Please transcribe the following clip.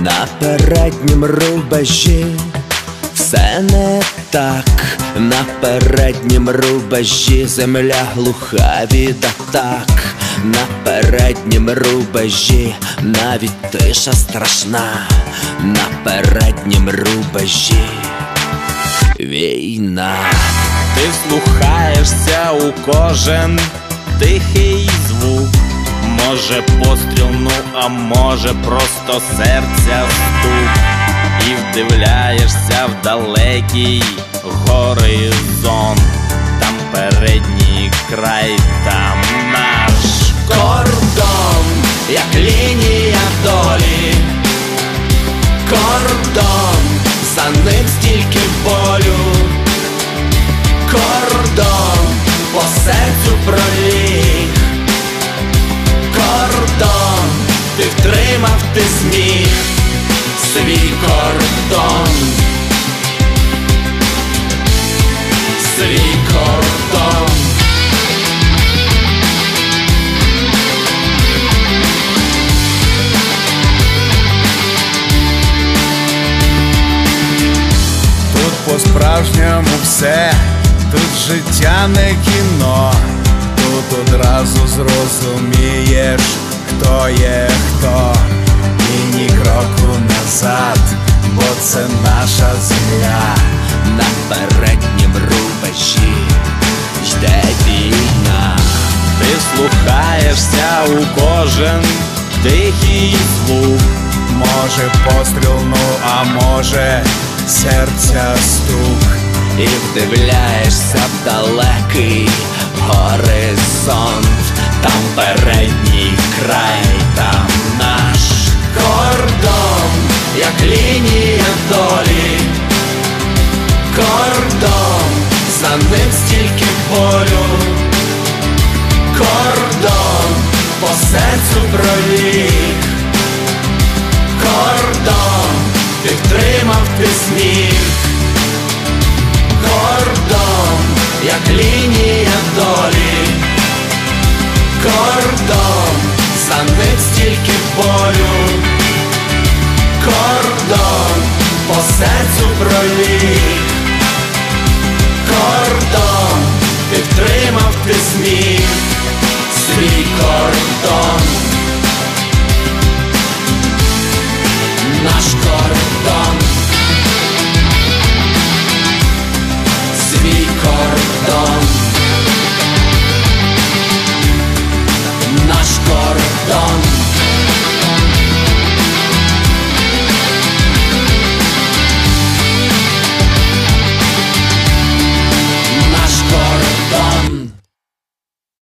На переднім рубежі все не так, на переднім рубежі земля глуха від атак. На переднім рубежі навіть тиша страшна. На переднім рубежі війна. Ти вслухаєшся у кожен тихий звук. Може постріл, ну а може просто серця стук. І вдивляєшся в далекий горизонт. Там передній край, там наш кордон, як лінія долі. Кордон, за ним стільки болю. Кордон, по серцю проліг. Кордон, ти втримав, ти зміг свій кордон. Свій кордон. Тут по-справжньому все, тут життя не кіно. Тут одразу зрозумієш, хто є хто. І ні кроку назад, бо це наша земля. На переднім рубежі йде війна. Ти слухаєшся у кожен тихий звук. Може постріл, ну а може серця стук. І вдивляєшся в далекий горизонт. Там передній край, там наш кордон, як лінія долі. Кордон, за ним стільки болю. Кордон, по серцю проліг. Кордон, ти втримав, ти зміг. Кордон, як лінія долі. Кордон, за ним стільки болю. Кордон,